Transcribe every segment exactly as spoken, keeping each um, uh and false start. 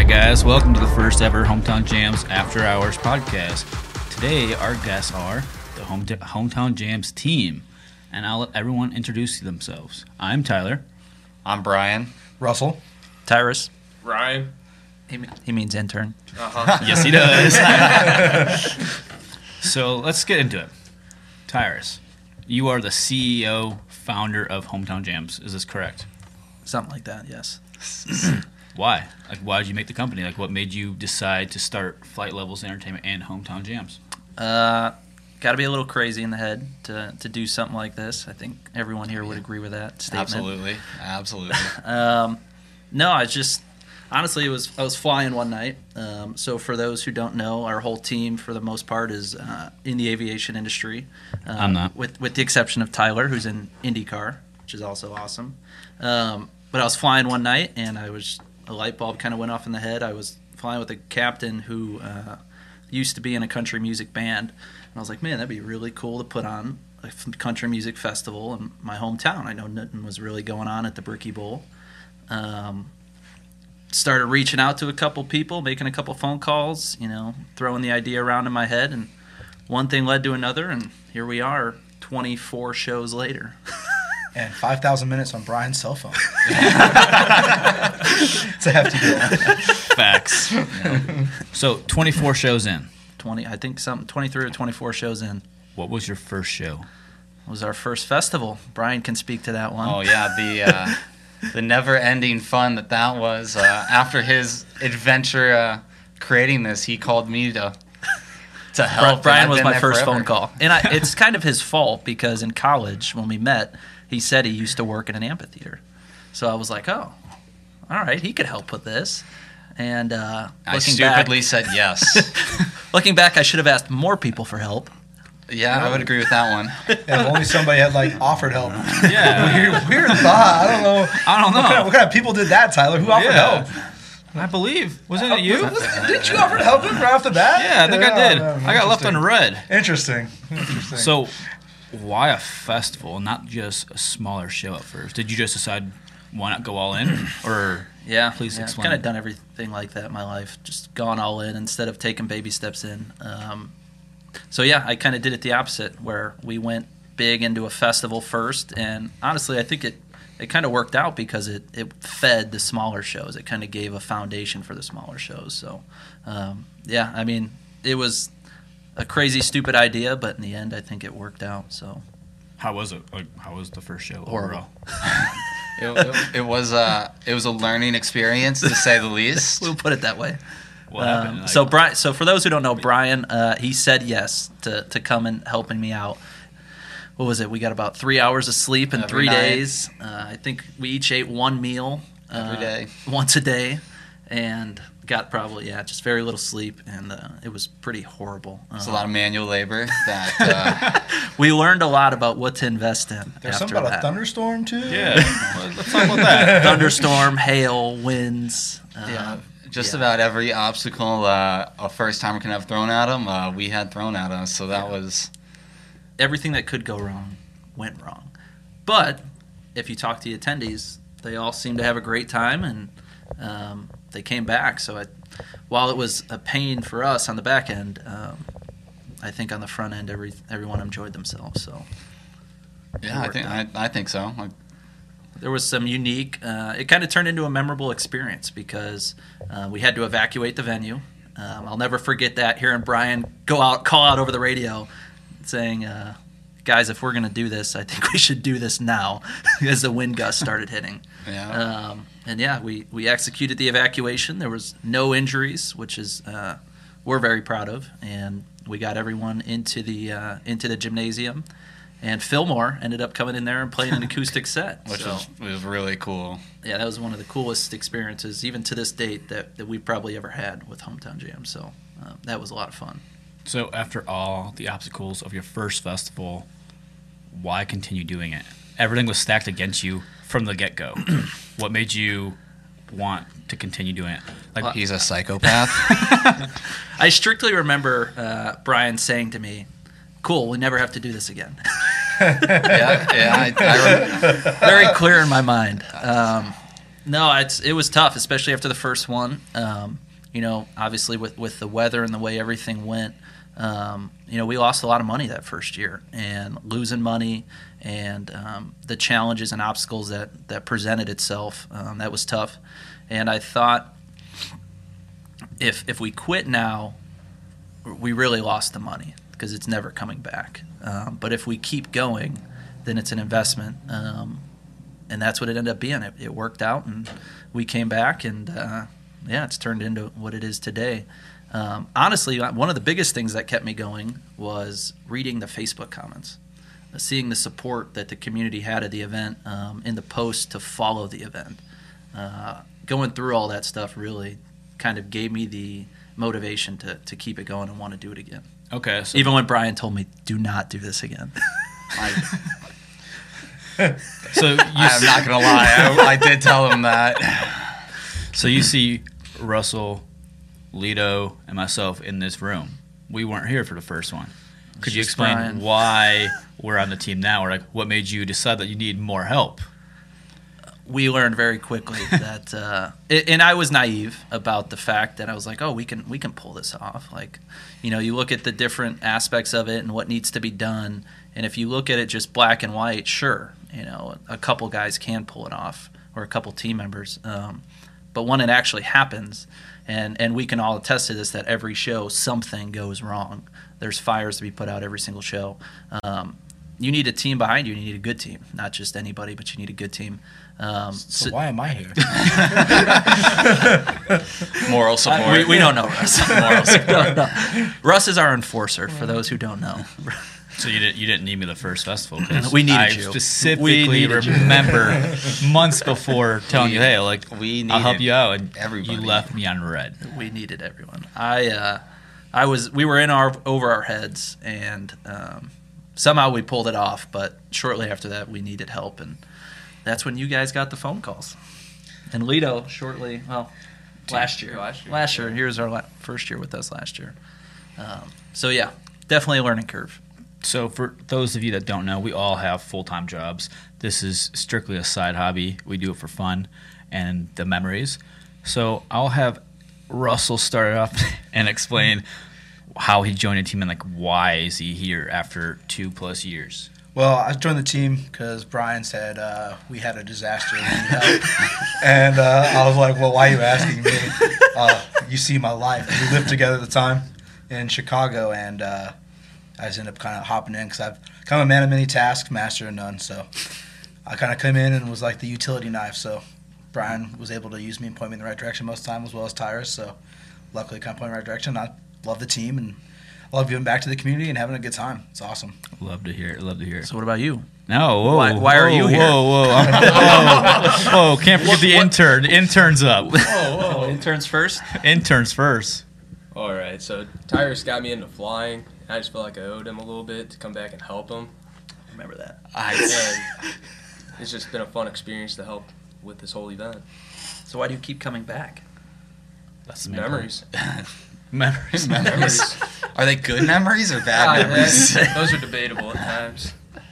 guys, welcome to the first ever Hometown Jams After Hours podcast. Today, our guests are the Home Hometown Jams team, and I'll let everyone introduce themselves. I'm Tyler. I'm Brian. Russell. Tyrus. Ryan. He, he means intern. Uh-huh. Yes, he does. So let's get into it. Tyrus, you are the C E O, founder of Hometown Jams. Is this correct? Something like that, yes. Why? Like, why did you make the company? Like, what made you decide to start Flight Levels Entertainment and Hometown Jams? Uh, got to be a little crazy in the head to, to do something like this. I think everyone here would agree with that statement. Absolutely. Absolutely. um, no, I just... Honestly, it was I was flying one night. Um, so for those who don't know, our whole team, for the most part, is uh, in the aviation industry. Um, I'm not. With, with the exception of Tyler, who's in IndyCar, which is also awesome. Um, but I was flying one night, and I was... a light bulb kind of went off in the head. I was flying with a captain who uh, used to be in a country music band. And I was like, man, that'd be really cool to put on a country music festival in my hometown. I know nothing was really going on at the Bricky Bowl. Um, started reaching out to a couple people, making a couple phone calls, you know, throwing the idea around in my head. And one thing led to another, and here we are twenty-four shows later. And five thousand minutes on Brian's cell phone. It's a hefty deal. Facts. Yeah. So, twenty-four shows in. twenty, I think some twenty-three or twenty-four shows in. What was your first show? It was our first festival. Brian can speak to that one. Oh, yeah, the uh, the never-ending fun that that was. Uh, after his adventure uh, creating this, he called me to to help. Brian was my first forever. phone call. And I, it's kind of his fault because in college, when we met, he said he used to work in an amphitheater. So I was like, oh, all right, he could help with this. And uh, I stupidly back, said yes. Looking back, I should have asked more people for help. Yeah, I would agree with that one. Yeah, if only somebody had, like, offered help. Yeah. Weird, weird thought. I don't know. I don't know. What kind, of, what kind of people did that, Tyler? Who offered Yeah. help? I believe. Wasn't it you? Didn't you offer to help him right off the bat? Yeah, I think yeah, I did. no, I got left on red. Interesting. Interesting. So, why a festival, not just a smaller show at first? Did you just decide why not go all in? Or yeah, please yeah, explain. I've kind of done everything like that in my life, just gone all in instead of taking baby steps in. Um, so yeah, I kind of did it the opposite, where we went big into a festival first, and honestly, I think it it kind of worked out because it, it fed the smaller shows. It kind of gave a foundation for the smaller shows. So um, yeah, I mean, it was a crazy, stupid idea, but in the end, I think it worked out. So how was it? Like, how was the first show Horrible. overall? it, it, it was uh, it was a learning experience, to say the least. We'll put it that way. What um, happened? Like, so Brian, so for those who don't know, Brian, uh, he said yes to, to come and helping me out. What was it? We got about three hours of sleep in Every three night. days. Uh, I think we each ate one meal uh, Every day. once a day, and got probably yeah, just very little sleep, and uh, it was pretty horrible. It's Uh, a lot of manual labor that uh, we learned a lot about what to invest in. There's after something about that. a thunderstorm, too? yeah. Well, let's talk about that. Thunderstorm, hail, winds. Uh, yeah, just yeah. about every obstacle uh, a first timer can have thrown at him, uh, we had thrown at us. So that Yeah. was Everything that could go wrong went wrong. But if you talk to the attendees, they all seemed to have a great time, and um, they came back. So I, while it was a pain for us on the back end, um, I think on the front end, every everyone enjoyed themselves. So yeah, I worked think I, out. I think so. Like, there was some unique. Uh, it kind of turned into a memorable experience because uh, we had to evacuate the venue. Um, I'll never forget that. Hearing Brian go out, call out over the radio, saying, uh, "Guys, if we're going to do this, I think we should do this now," as the wind gust started hitting. yeah. Um, and yeah, we, we executed the evacuation. There was no injuries, which is uh, we're very proud of, and we got everyone into the uh, into the gymnasium. And Fillmore ended up coming in there and playing an acoustic set. Which so, was, was really cool. yeah, that was one of the coolest experiences, even to this date, that, that we've probably ever had with Hometown Jam. So uh, that was a lot of fun. So, after all the obstacles of your first festival, why continue doing it? Everything was stacked against you from the get-go. What made you want to continue doing it? Like, He's a psychopath. I strictly remember uh, Brian saying to me, "Cool, we never have to do this again." yeah, yeah. I, I rem- Very clear in my mind. Um, No, it's it was tough, especially after the first one. Um, you know, obviously with, with the weather and the way everything went, um, you know, we lost a lot of money that first year, and losing money and um, the challenges and obstacles that, that presented itself, um, that was tough. And I thought if if we quit now, we really lost the money because it's never coming back. Um, but if we keep going, then it's an investment. Um, and that's what it ended up being. It, it worked out, and we came back, and uh, yeah, it's turned into what it is today. Um, honestly, one of the biggest things that kept me going was reading the Facebook comments, uh, seeing the support that the community had at the event, um, in the post to follow the event. Uh, going through all that stuff really kind of gave me the motivation to, to keep it going and want to do it again. Okay. So Even when Brian told me, do not do this again. I, so you I'm not gonna lie, I, I did tell him that. So you see Russell, Lito, and myself in this room. We weren't here for the first one. Could you Just explain Brian. why we're on the team now, or like what made you decide that you need more help? We learned very quickly that, uh, and I was naive about the fact that I was like, oh, we can we can pull this off. Like, you know, you look at the different aspects of it and what needs to be done, and if you look at it just black and white, sure, you know, a couple guys can pull it off, or a couple team members. Um, but when it actually happens, and and we can all attest to this, that every show something goes wrong. There's fires to be put out every single show. Um, you need a team behind you. You need a good team, not just anybody, but you need a good team. Um, So why am I here? Moral support. we, we don't know Russ. Moral support. No, no. Russ is our enforcer, for those who don't know. So you didn't you didn't need me the first festival. 'Cause We needed I you. specifically We needed you. remember months before telling you, hey, like We I'll help needed you out, and everybody. you left me on red. We needed everyone. I, uh, I was. We were in our over our heads, and um, somehow we pulled it off. But shortly after that, we needed help, and that's when you guys got the phone calls. And Lito, shortly, well, last year, Last year, last year. Here's our la- first year with us last year. Um, so yeah, definitely a learning curve. So for those of you that don't know, we all have full-time jobs. This is strictly a side hobby. We do it for fun and the memories. So I'll have Russell start off and explain how he joined the team and like why is he here after two plus years. Well, I joined the team because Brian said uh, we had a disaster and we need help. and uh, I was like, well, why are you asking me? Uh, you see my life. We lived together at the time in Chicago, and uh, I just ended up kind of hopping in because I've kind of a man of many tasks, master of none. So I kind of came in and was like the utility knife. So Brian was able to use me and point me in the right direction most of the time, as well as Tyrus. So luckily, kind of point me in the right direction. I love the team, and I love giving back to the community and having a good time. It's awesome. Love to hear it. Love to hear it. So what about you? No, whoa. Why- why are whoa, you here? Whoa, whoa, I'm- whoa, whoa! Can't forget the intern. Intern's up. Oh, interns first. Interns first. All right, so Tyrus got me into flying. I just felt like I owed him a little bit to come back and help him. Remember that. I, And it's just been a fun experience to help with this whole event. So why do you keep coming back? That's the main Memories. point. Memories. memories. Are they good memories or bad Ah, memories? yeah, those are debatable at times.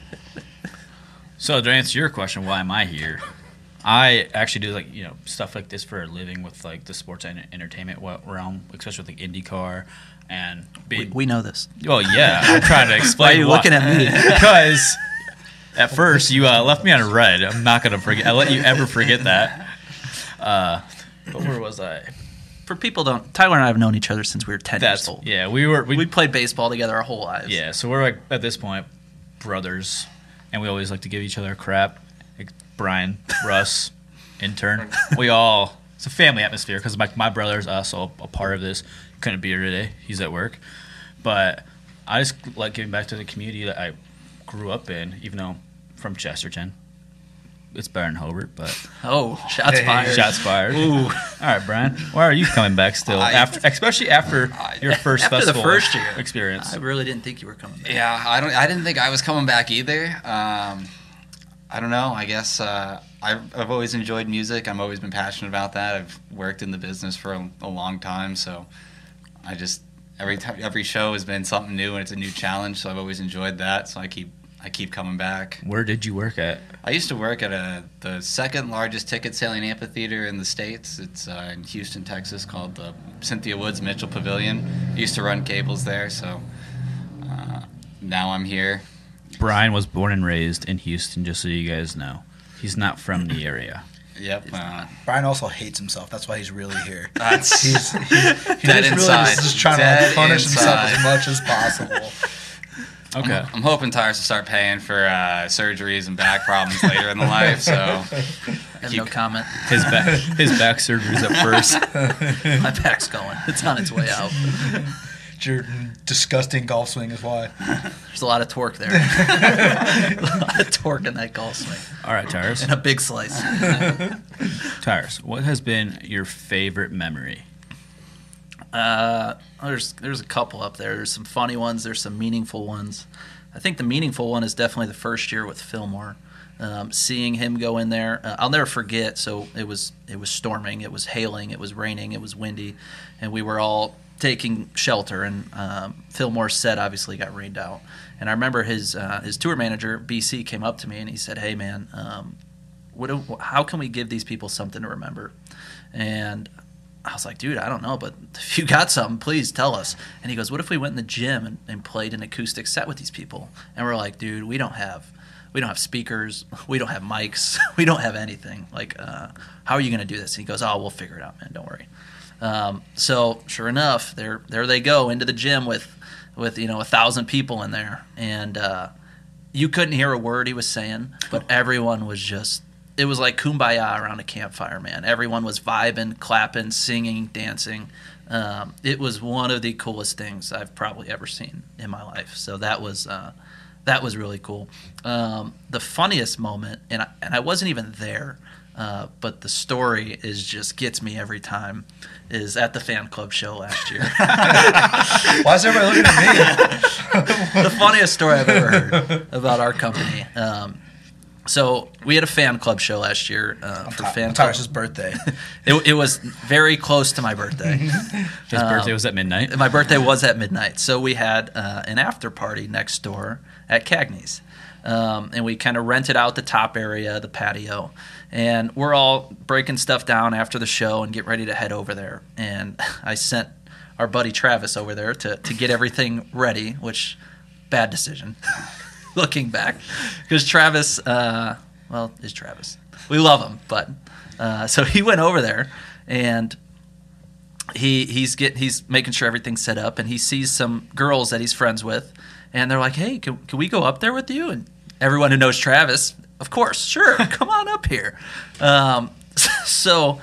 So to answer your question, why am I here? I actually do like you know stuff like this for a living with like the sports and entertainment wa- realm, especially with like IndyCar and We, big. we know this. well, yeah, I'm trying to explain. Why are you looking at me? Because at first you uh, left me on red. I'm not gonna forget. I let you ever forget that. Uh, but where was I? For people who don't, Tyler and I have known each other since we were ten That's years old. yeah. We were we, We played baseball together our whole lives. yeah. So we're like at this point brothers, and we always like to give each other crap. Like Brian, Russ, intern. We all it's a family atmosphere because my my brother's also a part of this. Couldn't be here today. He's at work, but I just like giving back to the community that I grew up in, even though from Chesterton. It's better than Hobart, but Oh, shots Hey. fired. shots fired. Ooh. All right, Brian. Why are you coming back still? I- after, especially after your first After the festival first year. experience. I really didn't think you were coming back. Yeah, I don't. I didn't think I was coming back either. Um, I don't know. I guess uh, I've, I've always enjoyed music. I've always been passionate about that. I've worked in the business for a, a long time, so I just every time every show has been something new and it's a new challenge. So I've always enjoyed that. So I keep I keep coming back. Where did you work at? I used to work at a the second largest ticket selling amphitheater in the States. It's uh, in Houston, Texas, called the Cynthia Woods Mitchell Pavilion. I used to run cables there, so uh, now I'm here. Brian was born and raised in Houston, just so you guys know. He's not from the area. Yep. Uh, Brian also hates himself. That's why he's really here. that's He's, he's, he Dead just really inside. is just trying Dead to like, punish inside. himself as much as possible. Okay. I'm, I'm hoping Tyrus will start paying for uh, surgeries and back problems later in the life. So I have Keep- no comment. His back, his back surgery's up first. My back's going. It's on its way out. Your disgusting golf swing is why. There's a lot of torque there. A lot of torque in that golf swing. All right, Tyrus. And a big slice. Tyrus, what has been your favorite memory? Uh, there's there's a couple up there. There's some funny ones. There's some meaningful ones. I think the meaningful one is definitely the first year with Fillmore. Um, seeing him go in there, uh, I'll never forget. So it was it was storming, it was hailing, it was raining, it was windy, and we were all taking shelter. And um, Fillmore's set obviously got rained out. And I remember his uh, his tour manager B C came up to me and he said, "Hey man, um, what do, how can we give these people something to remember?" And I was like, dude, I don't know, but if you got something, please tell us. And he goes, what if we went in the gym and, and played an acoustic set with these people? And we're like, dude, we don't have we don't have speakers, we don't have mics, we don't have anything. Like, uh, how are you going to do this? And he goes, oh, we'll figure it out, man, don't worry. Um, so sure enough, there there they go into the gym with with you know a thousand people in there, and uh, you couldn't hear a word he was saying, but everyone was just. It was like kumbaya around a campfire, man. Everyone was vibing, clapping, singing, dancing. Um, it was one of the coolest things I've probably ever seen in my life. So that was uh, that was really cool. Um, the funniest moment, and I, and I wasn't even there, uh, but the story is just gets me every time, is at the fan club show last year. Why is everybody looking at me? The funniest story I've ever heard about our company. Um, So we had a fan club show last year uh, for Ty- fan club. Tyrus' birthday. It, it was very close to my birthday. His Um, birthday was at midnight. My birthday was at midnight, so we had uh, an after party next door at Cagney's, um, and we kind of rented out the top area, the patio, and we're all breaking stuff down after the show and get ready to head over there. And I sent our buddy Travis over there to to get everything ready, which bad decision. Looking back, because Travis, uh, well, is Travis. We love him, but uh, so he went over there, and he he's get he's making sure everything's set up, and he sees some girls that he's friends with, and they're like, "Hey, can, can we go up there with you?" And everyone who knows Travis, of course, sure, come on up here. Um, so.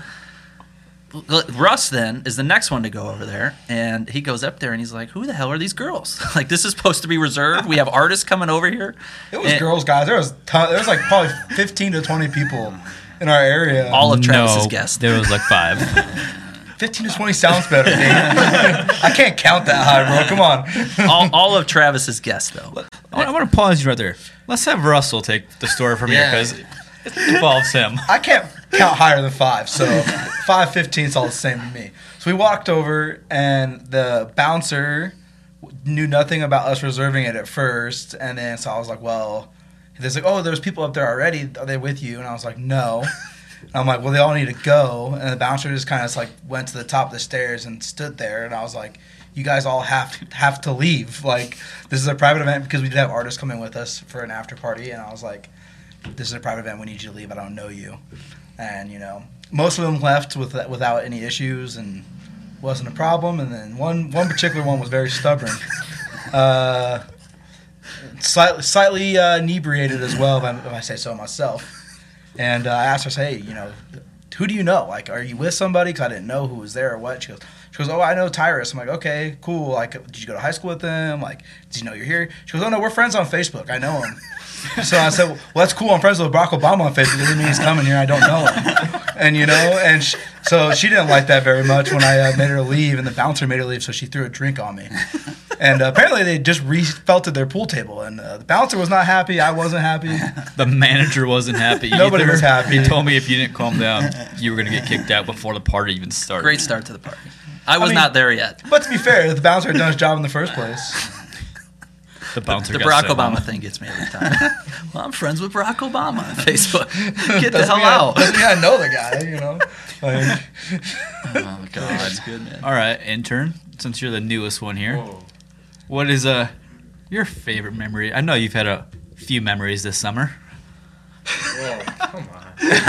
Russ then is the next one to go over there, and he goes up there and he's like, "Who the hell are these girls? Like, this is supposed to be reserved. We have artists coming over here." It was And girls, guys. There was ton, there was like probably fifteen to twenty people in our area. all of Travis's no, guests. there was like five. fifteen to twenty sounds better, Dave. I can't count that high, bro. Come on. all, all of Travis's guests, though. I want to pause you right there. Let's have Russell take the story from Yeah. here because it involves him. I can't count higher than five, so five fifteen is all the same to me. So we walked over, and the bouncer knew nothing about us reserving it at first, and then so I was like, well, there's like, oh, there's people up there already. Are they with you? And I was like, no. And I'm like, well, they all need to go. And the bouncer just kind of like went to the top of the stairs and stood there, and I was like, you guys all have have to leave. Like, this is a private event because we did have artists coming with us for an after party, and I was like, this is a private event. We need you to leave. I don't know you. And, you know, most of them left with, without any issues and wasn't a problem. And then one, one particular one was very stubborn. Uh, slightly slightly uh, inebriated as well, if I, if I say so myself. And uh, I asked her, hey, you know, who do you know? Like, are you with somebody? Because I didn't know who was there or what. She goes, she goes, oh, I know Tyrus. I'm like, okay, cool. Like, did you go to high school with them? Like, did you know you're here? She goes, oh, no, we're friends on Facebook. I know him. So I said, well, that's cool. I'm friends with Barack Obama on Facebook. It doesn't mean he's coming here. I don't know him. And, you know, and she, so she didn't like that very much when I uh, made her leave, and the bouncer made her leave, so she threw a drink on me. And uh, apparently they just re-felted their pool table, and uh, the bouncer was not happy. I wasn't happy. The manager wasn't happy Nobody either. was happy. He told me if you didn't calm down, you were going to get kicked out before the party even started. Great start to the party. I was I mean- not there yet. But to be fair, the bouncer had done his job in the first place. The bouncer The got Barack sent Obama home. thing gets me every time. Well, I'm friends with Barack Obama on Facebook. Get the Doesn't hell mean I- out. Doesn't mean I know the guy, you know. Like, Oh God. That's good, man. All right, intern. Since you're the newest one here, Whoa. what is uh your favorite memory? I know you've had a few memories this summer. Whoa, come on.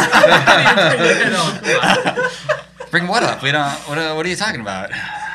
Come on. Bring what up? We don't. What, are- what are you talking about?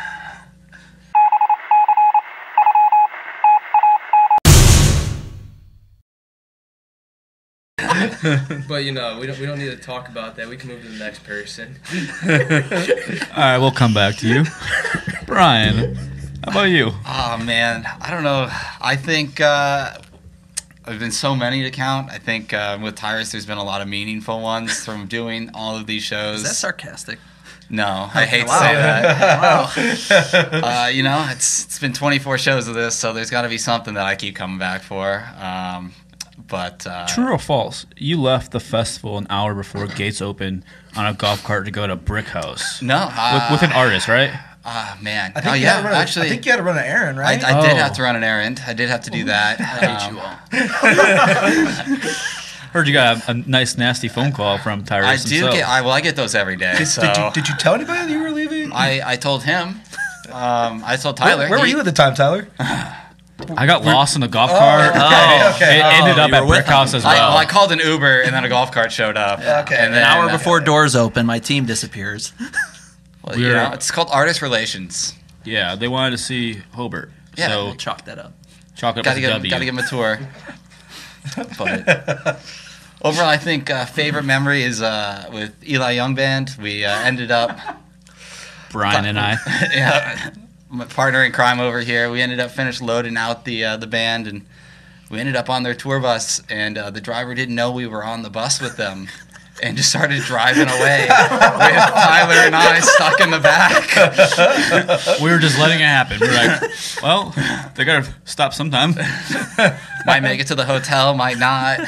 But you know, we don't we don't need to talk about that. We can move to the next person. All right, we'll come back to you, Brian. How about you? Oh man, I don't know. I think uh, there's been so many to count. I think uh, with Tyrus, there's been a lot of meaningful ones from doing all of these shows. Is that sarcastic? No, I hate Wow. to say that. uh, you know, it's it's been twenty-four shows of this, so there's got to be something that I keep coming back for. Um, but uh, True or false? You left the festival an hour before gates opened on a golf cart to go to Brick House no, uh, with, with an artist, right? Ah man, I think oh you yeah, had to run a- actually, I think you had to run an errand, I, right? I did Oh. have to run an errand. I did have to do that. I hate Um, you all. Heard you got a, a nice, nasty phone call from Tyrus I do himself. get. I, well, I get those every day. did, so did you did you tell anybody that you were leaving? I, I told him. Um, I told Tyler. Where, where were He- you at the time, Tyler? I got lost in the golf cart. okay, okay. It Oh, ended up you at were with Brick House as I, well. well, I called an Uber and then a golf cart showed up. Okay. And An then, hour uh, before doors open, my team disappears. Well, We you were- know, it's called artist relations. yeah, they wanted to see Hobart. Yeah, so We'll chalk that up. chalk it up Got as to a give, W. got to give him a tour. But overall, I think uh, favorite memory is uh, with Eli Young Band. We uh, ended up, Brian and I. yeah, my partner in crime over here. We ended up finished loading out the uh, the band, and we ended up on their tour bus. And uh, the driver didn't know we were on the bus with them, and just started driving away with Tyler and I stuck in the back. We were just letting it happen. We were like, well, they got to stop sometime. Might make it to the hotel, might not.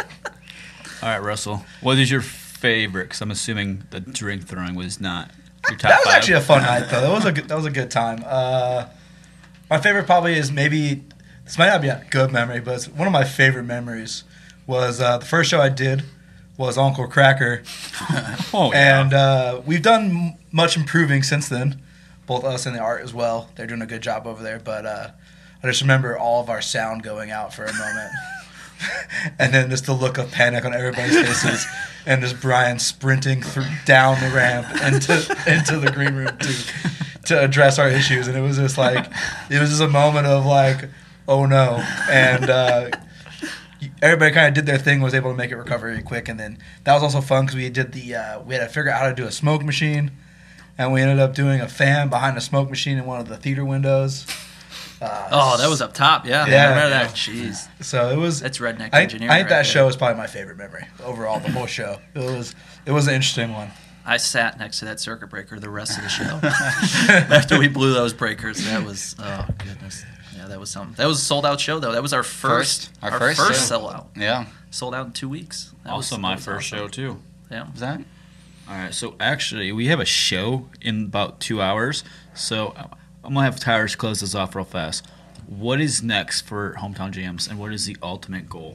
All right, Russell. What is your favorite? Because I'm assuming the drink throwing was not your top That was five. actually a fun night, though. That was a good, that was a good time. Uh, my favorite probably is maybe this might not be a good memory, but it's one of my favorite memories was uh, the first show I did was Uncle Cracker, oh, yeah. and uh, we've done m- much improving since then. Both us and the art as well. They're doing a good job over there, but uh, I just remember all of our sound going out for a moment. And then just the look of panic on everybody's faces, and just Brian sprinting through, down the ramp into into the green room to to address our issues, and it was just like it was just a moment of like, oh no, and uh, everybody kind of did their thing, was able to make it recover really quick, and then that was also fun because we did the uh, we had to figure out how to do a smoke machine, and we ended up doing a fan behind the smoke machine in one of the theater windows. Uh, Oh, that was up top. Yeah, Yeah. I remember that. Jeez, so it was. that's redneck I, engineering. I think right that there. show is probably my favorite memory overall. The whole show. It was. It was an interesting one. I sat next to that circuit breaker the rest of the show. After we blew those breakers, that was oh goodness. Yeah, that was something. That was a sold out show though. That was our first, First? Our first show. sellout. Yeah. Sold out in two weeks. That also was- my that was first awesome. show, too. Yeah. Was that? All right, so actually, we have a show in about two hours. So I'm going to have Tyrus close this off real fast. What is next for Hometown Jams, and what is the ultimate goal?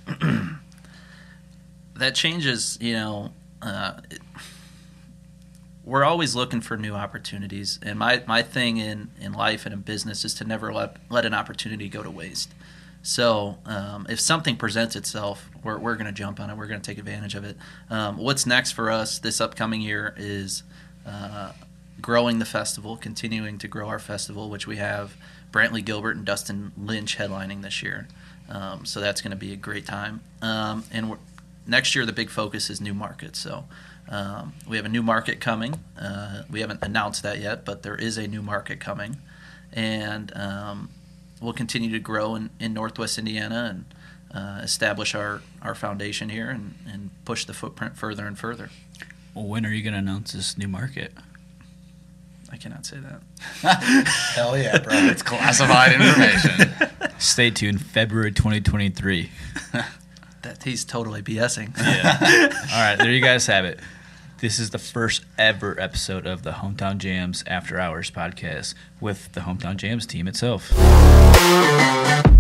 That changes, you know. Uh, it, we're always looking for new opportunities, and my, my thing in, in life and in business is to never let let an opportunity go to waste. So um, if something presents itself, we're we're going to jump on it. We're going to take advantage of it. Um, what's next for us this upcoming year is uh, growing the festival, continuing to grow our festival, which we have Brantley Gilbert and Dustin Lynch headlining this year. Um, so that's going to be a great time. Um, and we're, next year, the big focus is new markets. So um, we have a new market coming. Uh, we haven't announced that yet, but there is a new market coming. And um, we'll continue to grow in, in Northwest Indiana and uh, establish our, our foundation here and, and push the footprint further and further. Well, when are you going to announce this new market? I cannot say that. Hell yeah, bro. It's classified information. Stay tuned, February twenty twenty-three. That he's totally BSing. Yeah. All right, there you guys have it. This is the first ever episode of the Hometown Jams After Hours podcast with the Hometown Jams team itself.